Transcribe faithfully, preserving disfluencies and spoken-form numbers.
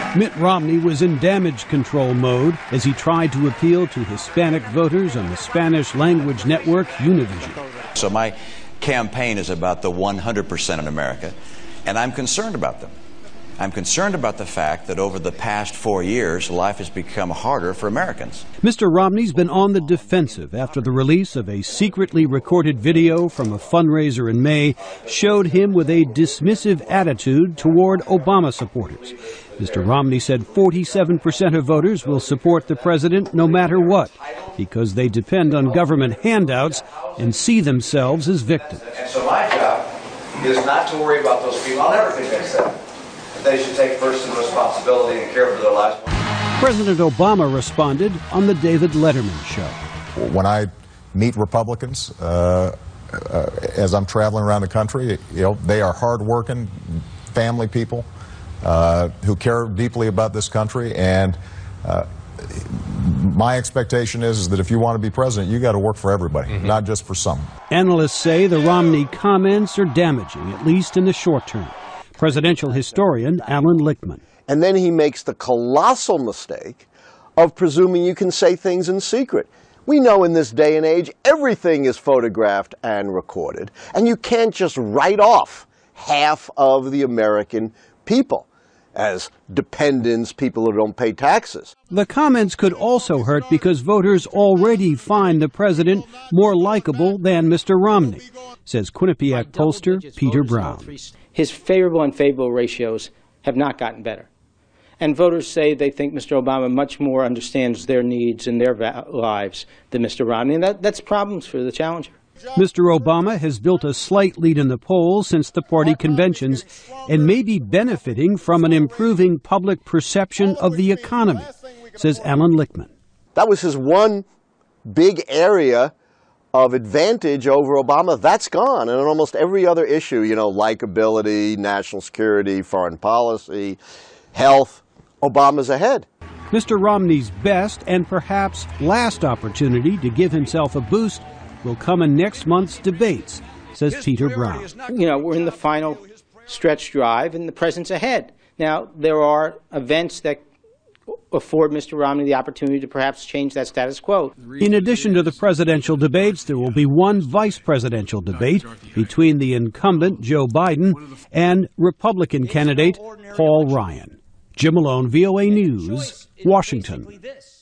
Mitt Romney was in damage control mode as he tried to appeal to Hispanic voters on the Spanish language network Univision. So my campaign is about the one hundred percent in America, and I'm concerned about them. I'm concerned about the fact that over the past four years, life has become harder for Americans. Mister Romney's been on the defensive after the release of a secretly recorded video from a fundraiser in May showed him with a dismissive attitude toward Obama supporters. Mister Romney said forty-seven percent of voters will support the president no matter what, because they depend on government handouts and see themselves as victims. And so my job is not to worry about those people. I'll never think they said they should take personal responsibility and care for their lives. President Obama responded on the David Letterman show. When I meet Republicans, uh, uh, as I'm traveling around the country, you know, they are hardworking family people uh, who care deeply about this country, and uh, my expectation is, is that if you want to be president, you got to work for everybody, mm-hmm. not just for some. Analysts say the Romney comments are damaging, at least in the short term. Presidential historian Alan Lichtman. And then he makes the colossal mistake of presuming you can say things in secret. We know in this day and age everything is photographed and recorded, and you can't just write off half of the American people as dependents, people who don't pay taxes. The comments could also hurt because voters already find the president more likable than Mister Romney, says Quinnipiac pollster Peter Brown. His favorable and unfavorable ratios have not gotten better. And voters say they think Mister Obama much more understands their needs and their lives than Mister Romney, and that, that's problems for the challenger. Mister Obama has built a slight lead in the polls since the party conventions and may be benefiting from an improving public perception of the economy, says Alan Lichtman. That was his one big area of advantage over Obama. That's gone. And on almost every other issue, you know, likability, national security, foreign policy, health, Obama's ahead. Mister Romney's best and perhaps last opportunity to give himself a boost will come in next month's debates, says Peter Brown. You know, we're in the final stretch drive and the president's ahead. Now, there are events that afford Mister Romney the opportunity to perhaps change that status quo. In addition to the presidential debates, there will be one vice presidential debate between the incumbent Joe Biden and Republican candidate Paul Ryan. Jim Malone, V O A News, Washington.